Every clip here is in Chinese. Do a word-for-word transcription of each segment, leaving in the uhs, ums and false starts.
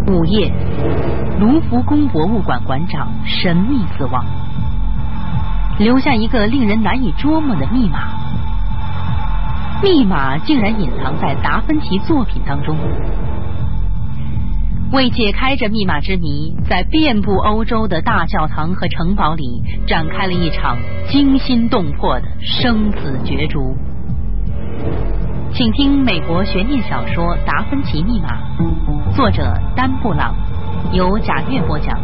午夜，卢浮宫博物馆馆长神秘死亡，留下一个令人难以捉摸的密码。密码竟然隐藏在达芬奇作品当中。为解开这密码之谜，在遍布欧洲的大教堂和城堡里展开了一场惊心动魄的生死角逐。请听美国悬念小说《达芬奇密码》，作者丹布朗，由贾月播讲。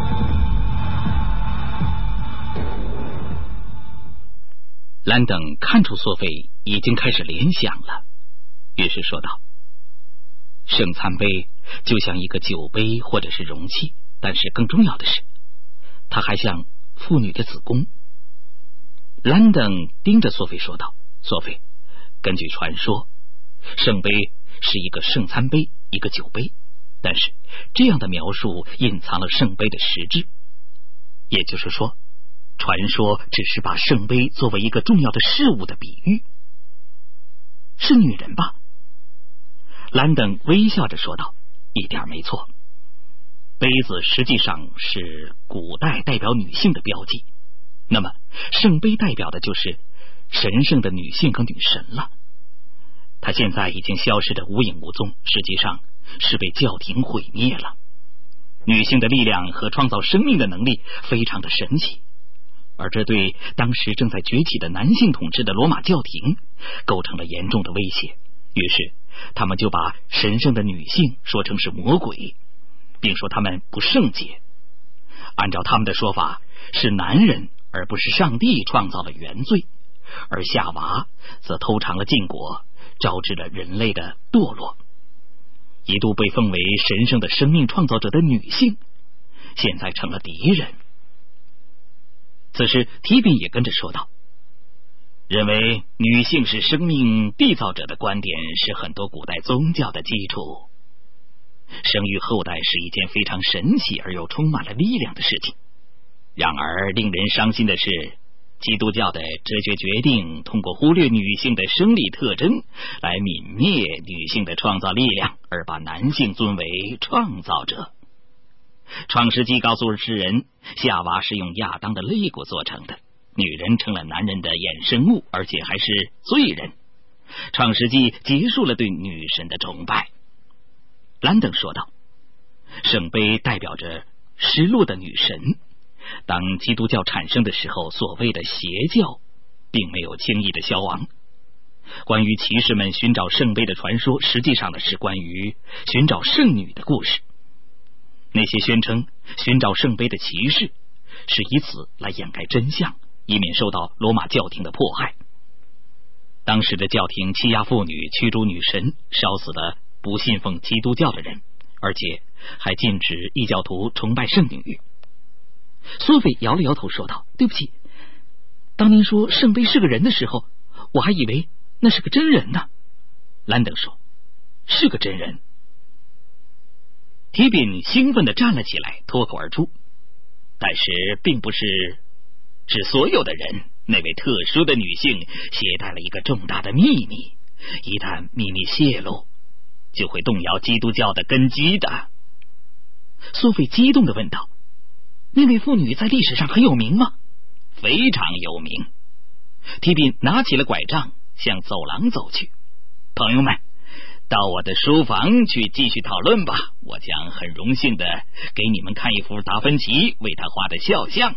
兰登看出索菲已经开始联想了，于是说道：圣餐杯就像一个酒杯或者是容器，但是更重要的是，它还像妇女的子宫。兰登盯着索菲说道：索菲，根据传说，圣杯是一个圣餐杯，一个酒杯，但是这样的描述隐藏了圣杯的实质。也就是说，传说只是把圣杯作为一个重要的事物的比喻。是女人吧？兰登微笑着说道：一点没错，杯子实际上是古代代表女性的标记，那么圣杯代表的就是神圣的女性和女神了。她现在已经消失得无影无踪，实际上是被教廷毁灭了。女性的力量和创造生命的能力非常的神奇，而这对当时正在崛起的男性统治的罗马教廷构成了严重的威胁。于是他们就把神圣的女性说成是魔鬼，并说他们不圣洁。按照他们的说法，是男人而不是上帝创造了原罪，而夏娃则偷尝了禁果，招致了人类的堕落。一度被奉为神圣的生命创造者的女性，现在成了敌人。此时提比也跟着说道：认为女性是生命缔造者的观点是很多古代宗教的基础。生育后代是一件非常神奇而又充满了力量的事情。然而令人伤心的是，基督教的哲学决定通过忽略女性的生理特征来泯灭女性的创造力量，而把男性尊为创造者。创世纪告诉世人，夏娃是用亚当的肋骨做成的，女人成了男人的衍生物，而且还是罪人。创世纪结束了对女神的崇拜。兰登说道：圣杯代表着失落的女神。当基督教产生的时候，所谓的邪教并没有轻易的消亡。关于骑士们寻找圣杯的传说，实际上呢是关于寻找圣女的故事。那些宣称寻找圣杯的骑士是以此来掩盖真相，以免受到罗马教廷的迫害。当时的教廷欺压妇女，驱逐女神，烧死了不信奉基督教的人，而且还禁止异教徒崇拜圣女。索菲摇了摇头说道：对不起，当您说圣杯是个人的时候，我还以为那是个真人呢。兰登说：是个真人。提宾兴奋地站了起来，脱口而出：但是并不是指所有的人，那位特殊的女性携带了一个重大的秘密，一旦秘密泄露，就会动摇基督教的根基的。索菲激动地问道：那位妇女在历史上很有名吗？非常有名。提宾拿起了拐杖，向走廊走去。朋友们，到我的书房去继续讨论吧，我将很荣幸的给你们看一幅达芬奇为他画的肖像。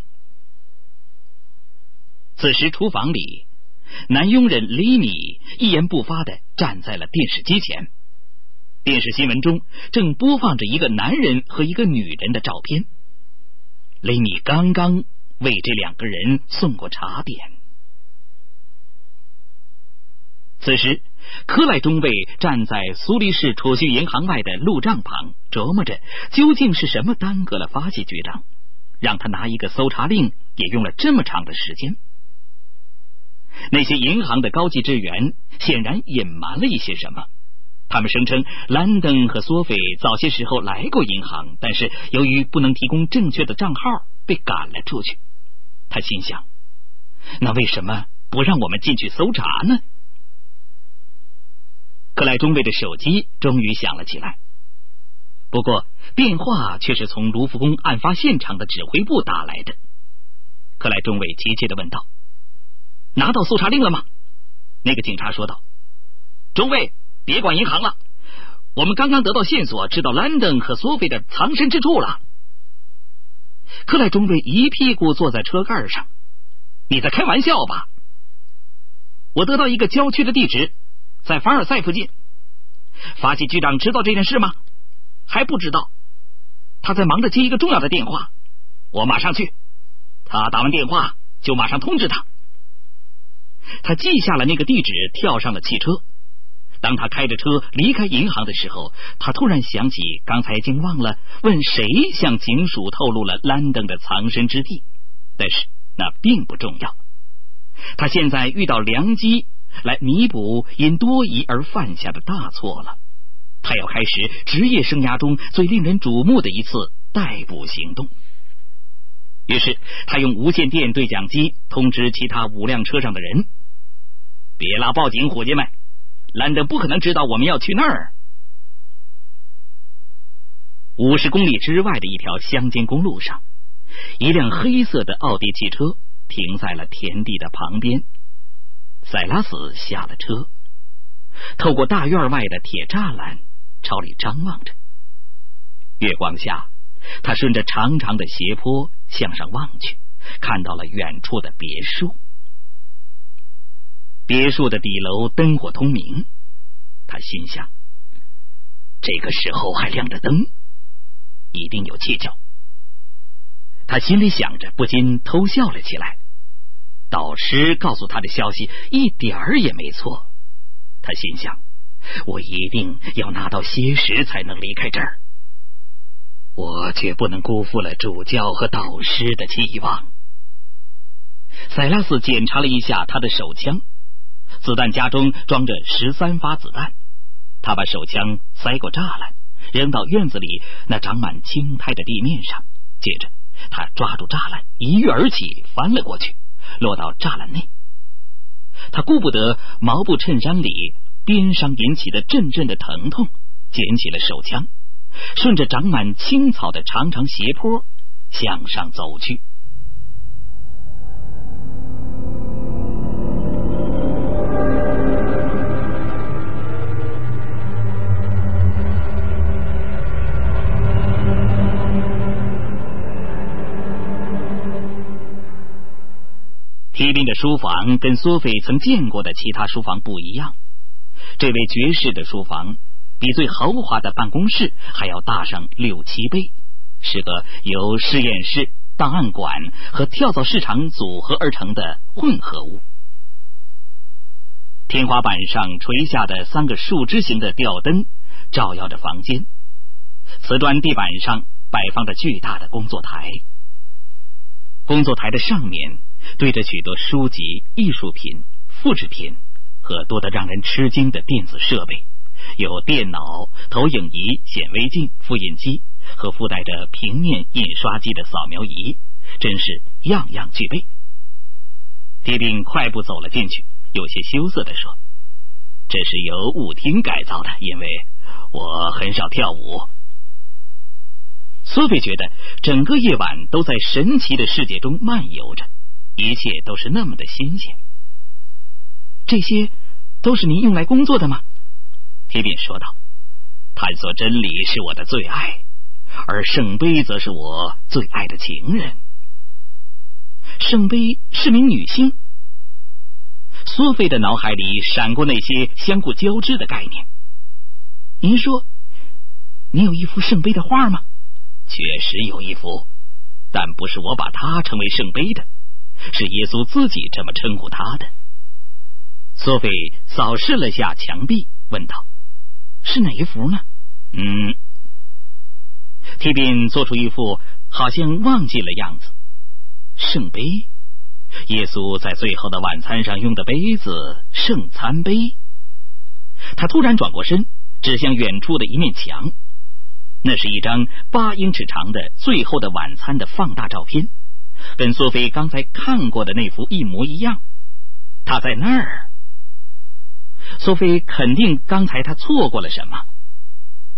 此时厨房里，男佣人里米一言不发的站在了电视机前。电视新闻中正播放着一个男人和一个女人的照片。雷米刚刚为这两个人送过茶点。此时科莱中尉站在苏黎世储蓄银行外的路障旁，琢磨着究竟是什么耽搁了发现局长，让他拿一个搜查令也用了这么长的时间。那些银行的高级职员显然隐瞒了一些什么。他们声称兰登和索菲早些时候来过银行，但是由于不能提供正确的账号，被赶了出去。他心想，那为什么不让我们进去搜查呢？克莱中尉的手机终于响了起来。 不过电话却是从卢浮宫案发现场的指挥部打来的。克莱中尉急切地问道：拿到搜查令了吗？那个警察说道：中尉，别管银行了，我们刚刚得到线索，知道兰登和索菲的藏身之处了。克莱中尉一屁股坐在车盖上：你在开玩笑吧？我得到一个郊区的地址，在凡尔赛附近。法系局长知道这件事吗？还不知道，他在忙着接一个重要的电话，我马上去，他打完电话就马上通知他。他记下了那个地址，跳上了汽车。当他开着车离开银行的时候，他突然想起刚才竟忘了问谁向警署透露了兰登的藏身之地，但是那并不重要。他现在遇到良机来弥补因多疑而犯下的大错了，他要开始职业生涯中最令人瞩目的一次逮捕行动。于是他用无线电对讲机通知其他五辆车上的人：别拉报警，伙计们，兰登不可能知道我们要去那儿。五十公里之外的一条乡间公路上，一辆黑色的奥迪汽车停在了田地的旁边。塞拉斯下了车，透过大院外的铁栅栏朝里张望着。月光下，他顺着长长的斜坡向上望去，看到了远处的别墅。别墅的底楼灯火通明，他心想，这个时候还亮着灯，一定有蹊跷。他心里想着，不禁偷笑了起来。导师告诉他的消息一点儿也没错，他心想，我一定要拿到些时才能离开这儿，我绝不能辜负了主教和导师的期望。塞拉斯检查了一下他的手枪，子弹夹中装着十三发子弹，他把手枪塞过栅栏，扔到院子里那长满青苔的地面上，接着他抓住栅栏，一跃而起，翻了过去，落到栅栏内。他顾不得毛布衬衫里鞭伤引起的阵阵的疼痛，捡起了手枪，顺着长满青草的长长斜坡向上走去。提宾的书房跟索菲曾见过的其他书房不一样，这位爵士的书房比最豪华的办公室还要大上六七倍，是个由实验室、档案馆和跳蚤市场组合而成的混合物。天花板上垂下的三个树枝形的吊灯照耀着房间，瓷砖地板上摆放着巨大的工作台，工作台的上面堆着许多书籍、艺术品、复制品和多得让人吃惊的电子设备，有电脑、投影仪、显微镜、复印机和附带着平面印刷机的扫描仪，真是样样具备。提宾快步走了进去，有些羞涩地说：这是由舞厅改造的，因为我很少跳舞。索菲觉得整个夜晚都在神奇的世界中漫游着，一切都是那么的新鲜。这些都是您用来工作的吗？提宾说道。探索真理是我的最爱，而圣杯则是我最爱的情人。圣杯是名女性？索菲的脑海里闪过那些相互交织的概念。您说你有一幅圣杯的画吗？确实有一幅，但不是我把它称为圣杯的，是耶稣自己这么称呼他的。索菲扫视了下墙壁，问道：是哪一幅呢？嗯。提宾做出一副好像忘记了样子。圣杯，耶稣在最后的晚餐上用的杯子，圣餐杯。他突然转过身，指向远处的一面墙，那是一张八英尺长的最后的晚餐的放大照片，跟索菲刚才看过的那幅一模一样。他在那儿。索菲肯定刚才他错过了什么。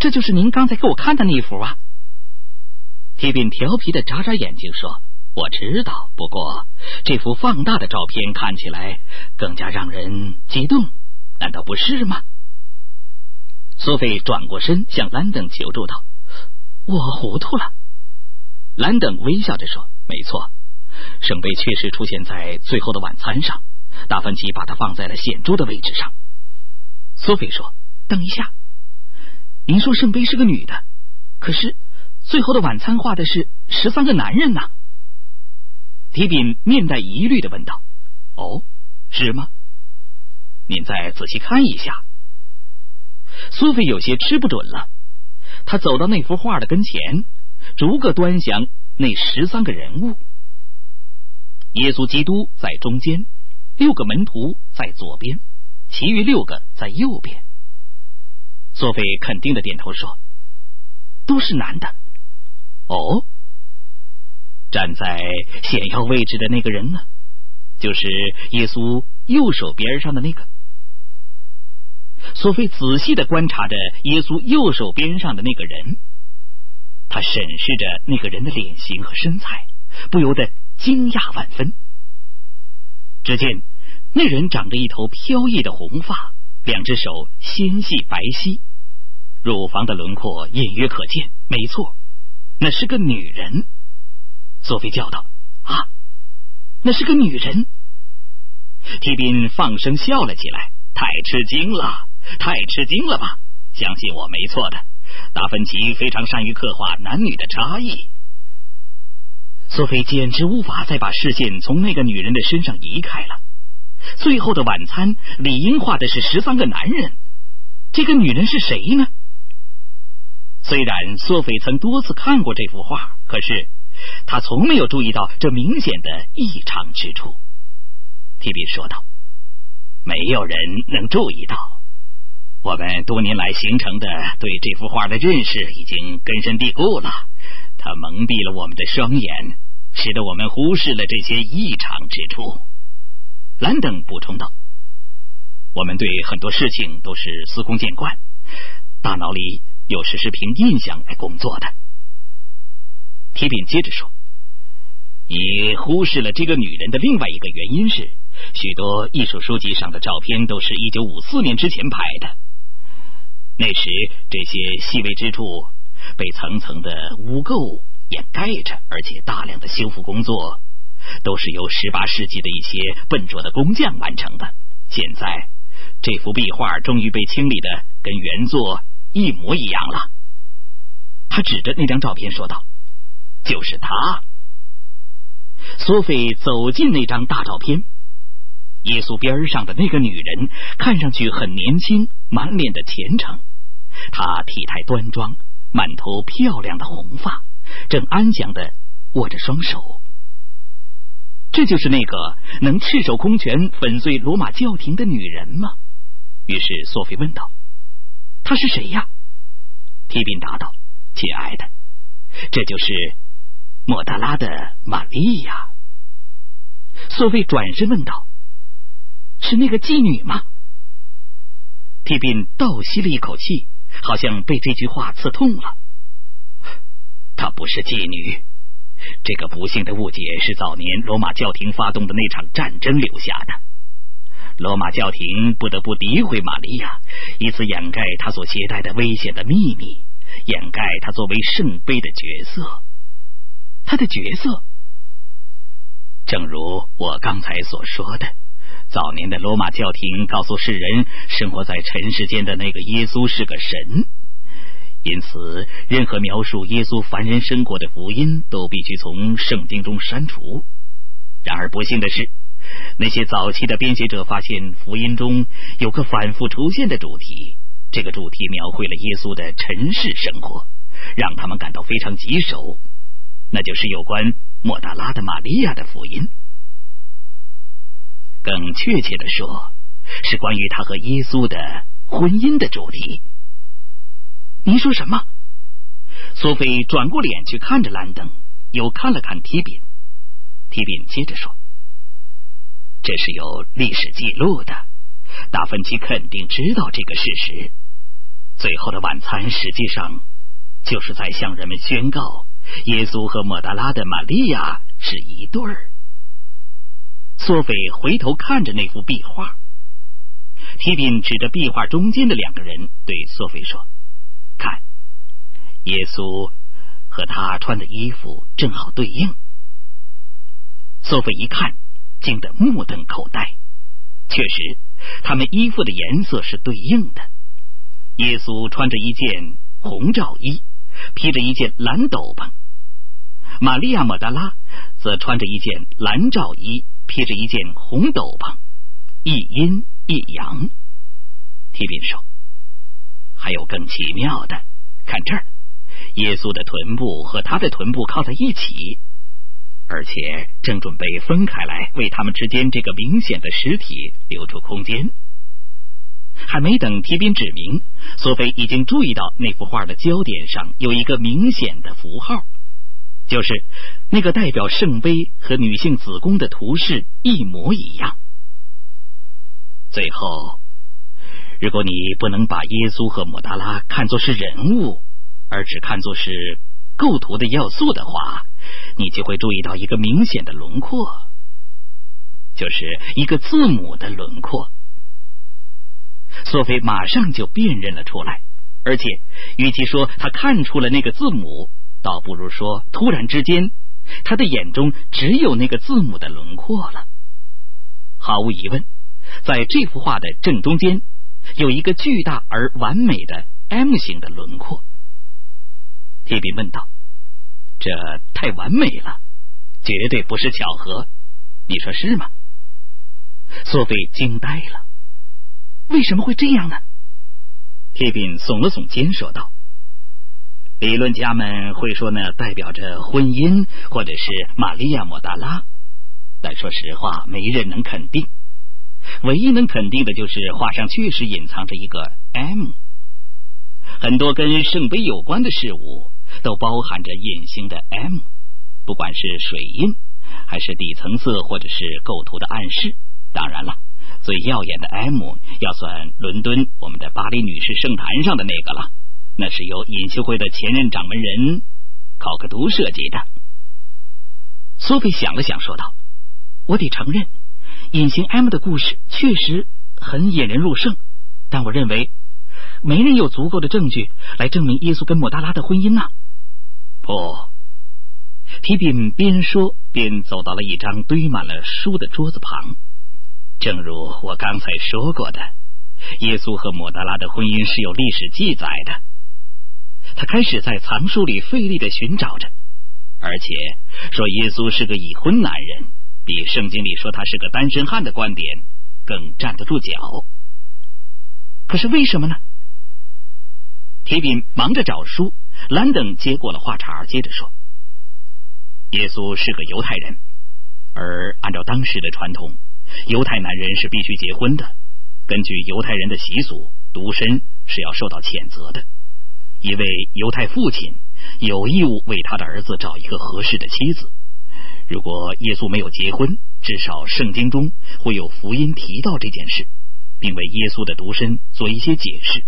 这就是您刚才给我看的那幅啊。提宾调皮的眨眨眼睛说，我知道，不过这幅放大的照片看起来更加让人激动，难道不是吗？索菲转过身向兰登求助道，我糊涂了。兰登微笑着说，没错，圣杯确实出现在最后的晚餐上，达芬奇把它放在了显著的位置上。索菲说，等一下，您说圣杯是个女的，可是最后的晚餐画的是十三个男人呢。提宾面带疑虑地问道，哦，是吗？您再仔细看一下。苏菲有些吃不准了，他走到那幅画的跟前，逐个端详那十三个人物。耶稣基督在中间，六个门徒在左边，其余六个在右边。索菲肯定的点头说，都是男的。哦，站在显要位置的那个人呢？就是耶稣右手边上的那个。索菲仔细的观察着耶稣右手边上的那个人，他审视着那个人的脸型和身材，不由得惊讶万分。只见那人长着一头飘逸的红发，两只手纤细白皙，乳房的轮廓隐约可见，没错，那是个女人。索菲叫道，啊，那是个女人。提宾放声笑了起来，太吃惊了，太吃惊了吧，相信我没错的，达芬奇非常善于刻画男女的差异。索菲简直无法再把视线从那个女人的身上移开了。最后的晚餐理应画的是十三个男人，这个女人是谁呢？虽然索菲曾多次看过这幅画，可是他从没有注意到这明显的异常之处。提宾说道，没有人能注意到，我们多年来形成的对这幅画的认识已经根深蒂固了，它蒙蔽了我们的双眼，使得我们忽视了这些异常之处。兰登补充道，我们对很多事情都是司空见惯，大脑里有时是凭印象来工作的。提宾接着说，你忽视了这个女人的另外一个原因是，许多艺术书籍上的照片都是一九五四年之前拍的，那时这些细微之处被层层的污垢掩盖着，而且大量的修复工作都是由十八世纪的一些笨拙的工匠完成的。现在这幅壁画终于被清理的跟原作一模一样了。他指着那张照片说道，就是他。索菲走进那张大照片，耶稣边上的那个女人看上去很年轻，满脸的虔诚，她体态端庄，满头漂亮的红发，正安详地握着双手。这就是那个能赤手空拳粉碎罗马教廷的女人吗？于是索菲问道，她是谁呀？提宾答道，亲爱的，这就是莫大拉的玛利亚。索菲转身问道，是那个妓女吗？提宾倒吸了一口气，好像被这句话刺痛了。她不是妓女，这个不幸的误解是早年罗马教廷发动的那场战争留下的。罗马教廷不得不诋毁玛利亚，以此掩盖她所携带的危险的秘密，掩盖她作为圣杯的角色。她的角色，正如我刚才所说的，早年的罗马教廷告诉世人，生活在尘世间的那个耶稣是个神，因此任何描述耶稣凡人生活的福音都必须从圣经中删除。然而不幸的是，那些早期的编写者发现福音中有个反复出现的主题，这个主题描绘了耶稣的尘世生活，让他们感到非常棘手，那就是有关莫大拉的玛利亚的福音。更确切的说，是关于他和耶稣的婚姻的主题。您说什么？索菲转过脸去看着兰登，又看了看提宾。提宾接着说，这是有历史记录的，达芬奇肯定知道这个事实。 最后的晚餐实际上就是在向人们宣告，耶稣和抹大拉的玛利亚是一对儿。索斐回头看着那幅壁画，提宾指着壁画中间的两个人对索斐说：“看，耶稣和他穿的衣服正好对应。”索斐一看，惊得目瞪口呆。确实，他们衣服的颜色是对应的。耶稣穿着一件红罩衣，披着一件蓝斗篷；玛利亚抹大拉则穿着一件蓝罩衣，披着一件红斗篷，一阴一阳。提宾说：“还有更奇妙的，看这儿，耶稣的臀部和他的臀部靠在一起，而且正准备分开来，为他们之间这个明显的实体留出空间。”还没等提宾指明，索斐已经注意到那幅画的焦点上有一个明显的符号，就是那个代表圣杯和女性子宫的图示一模一样。最后，如果你不能把耶稣和抹大拉看作是人物，而只看作是构图的要素的话，你就会注意到一个明显的轮廓，就是一个字母的轮廓。索斐马上就辨认了出来，而且与其说他看出了那个字母，倒不如说突然之间他的眼中只有那个字母的轮廓了。毫无疑问，在这幅画的正中间有一个巨大而完美的 M 型的轮廓。提宾问道：“这太完美了，绝对不是巧合，你说是吗？”索斐惊呆了。为什么会这样呢？提宾耸了耸肩说道：“理论家们会说呢，代表着婚姻或者是玛利亚抹大拉，但说实话，没人能肯定。唯一能肯定的就是画上确实隐藏着一个 M。很多跟圣杯有关的事物都包含着隐形的 M， 不管是水印，还是底层色，或者是构图的暗示。当然了，最耀眼的 M 要算伦敦我们的巴黎女士圣坛上的那个了，那是由隐修会的前任掌门人考克图设计的。”索菲想了想说道：“我得承认，隐形 M 的故事确实很引人入胜，但我认为没人有足够的证据来证明耶稣跟抹大拉的婚姻啊。”不，提宾边说边走到了一张堆满了书的桌子旁。正如我刚才说过的，耶稣和抹大拉的婚姻是有历史记载的。他开始在藏书里费力的寻找着，而且说耶稣是个已婚男人，比圣经里说他是个单身汉的观点更站得住脚。可是为什么呢？提宾忙着找书，兰登接过了话茬，接着说：“耶稣是个犹太人，而按照当时的传统，犹太男人是必须结婚的。根据犹太人的习俗，独身是要受到谴责的。一位犹太父亲有义务为他的儿子找一个合适的妻子。如果耶稣没有结婚，至少圣经中会有福音提到这件事，并为耶稣的独身做一些解释。”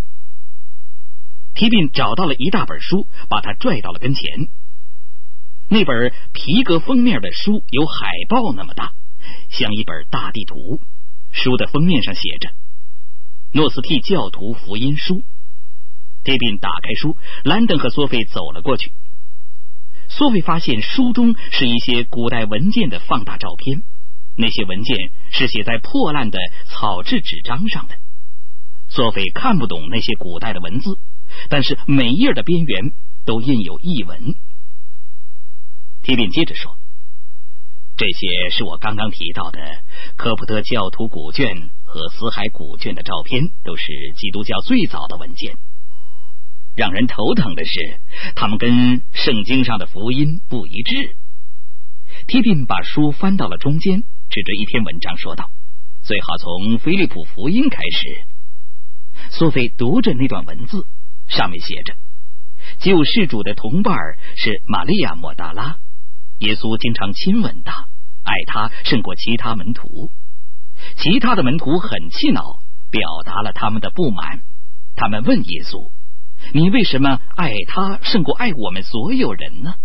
提宾找到了一大本书，把他拽到了跟前。那本皮革封面的书有海报那么大，像一本大地图。书的封面上写着诺斯替教徒福音书。提宾打开书，兰登和索菲走了过去。索菲发现书中是一些古代文件的放大照片，那些文件是写在破烂的草制纸张上的。索菲看不懂那些古代的文字，但是每页的边缘都印有译文。提宾接着说：“这些是我刚刚提到的科普特教徒古卷和死海古卷的照片，都是基督教最早的文件。让人头疼的是，他们跟圣经上的福音不一致。”提宾把书翻到了中间，指着一篇文章说道：“最好从菲利普福音开始。”索菲读着那段文字，上面写着：救世主的同伴是玛利亚抹大拉，耶稣经常亲吻他，爱他胜过其他门徒。其他的门徒很气恼，表达了他们的不满。 他们问耶稣，你为什么爱他胜过爱我们所有人呢？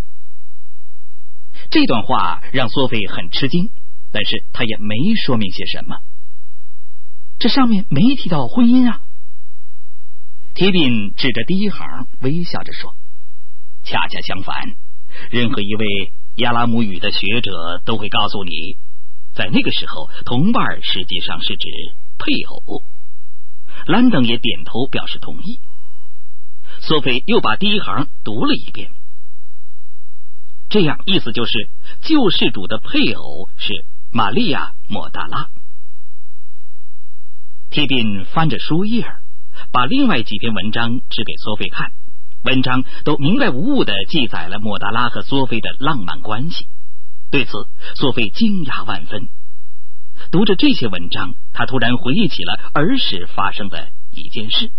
这段话让索菲很吃惊，但是他也没说明些什么。这上面没提到婚姻啊。提宾指着第一行微笑着说，恰恰相反，任何一位亚拉姆语的学者都会告诉你，在那个时候同伴实际上是指配偶。兰登也点头表示同意。索菲又把第一行读了一遍，这样意思就是救世主的配偶是玛利亚抹大拉。提宾翻着书页，把另外几篇文章指给索菲看，文章都明白无误地记载了抹大拉和索菲的浪漫关系。对此，索菲惊讶万分。读着这些文章，他突然回忆起了儿时发生的一件事。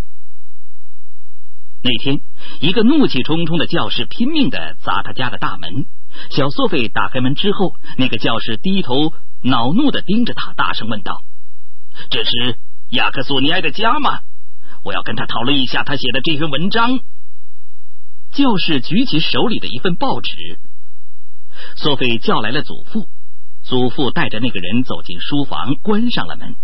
那天，一个怒气冲冲的教士拼命地砸他家的大门。小索菲打开门之后，那个教士低头恼怒地盯着他，大声问道：“这是雅克索尼埃的家吗？我要跟他讨论一下他写的这篇文章。”教士举起手里的一份报纸。索菲叫来了祖父，祖父带着那个人走进书房，关上了门。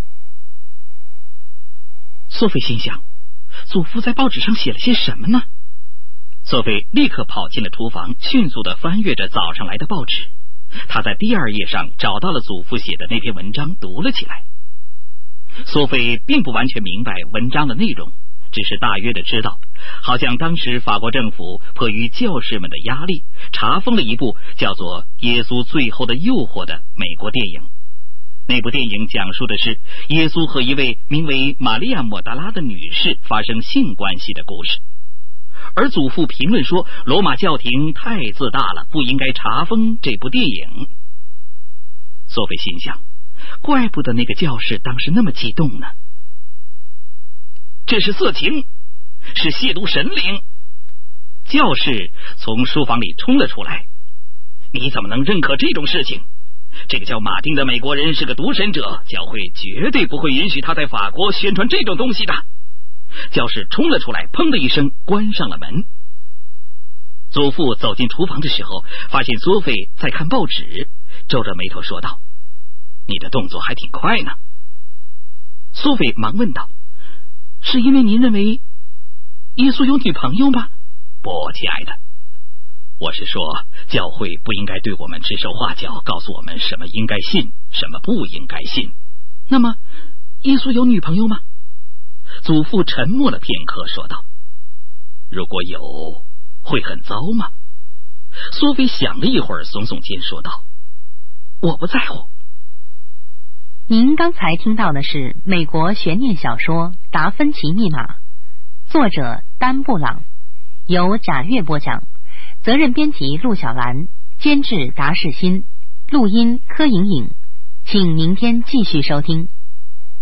索菲心想，祖父在报纸上写了些什么呢？索菲立刻跑进了厨房，迅速地翻阅着早上来的报纸。他在第二页上找到了祖父写的那篇文章，读了起来。索菲并不完全明白文章的内容，只是大约的知道，好像当时法国政府迫于教士们的压力，查封了一部叫做《耶稣最后的诱惑》的美国电影。那部电影讲述的是耶稣和一位名为玛利亚抹大拉的女士发生性关系的故事。而祖父评论说，罗马教廷太自大了，不应该查封这部电影。索菲心想，怪不得那个教士当时那么激动呢。这是色情，是亵渎神灵。教士从书房里冲了出来，你怎么能认可这种事情？这个叫马丁的美国人是个独神者，教会绝对不会允许他在法国宣传这种东西的。教士冲了出来，砰的一声关上了门。祖父走进厨房的时候，发现索菲在看报纸，皱着眉头说道：“你的动作还挺快呢。”索菲忙问道：“是因为您认为耶稣有女朋友吗？”“不，亲爱的，我是说教会不应该对我们指手画脚，告诉我们什么应该信，什么不应该信。”“那么耶稣有女朋友吗？”祖父沉默了片刻，说道：“如果有，会很糟吗？”索菲想了一会儿，耸耸肩说道：“我不在乎。” 您刚才听到的是美国悬念小说《达芬奇密码》，作者丹布朗，由贾月播讲，责任编辑陆小兰，监制达世新，录音柯莹莹。请明天继续收听。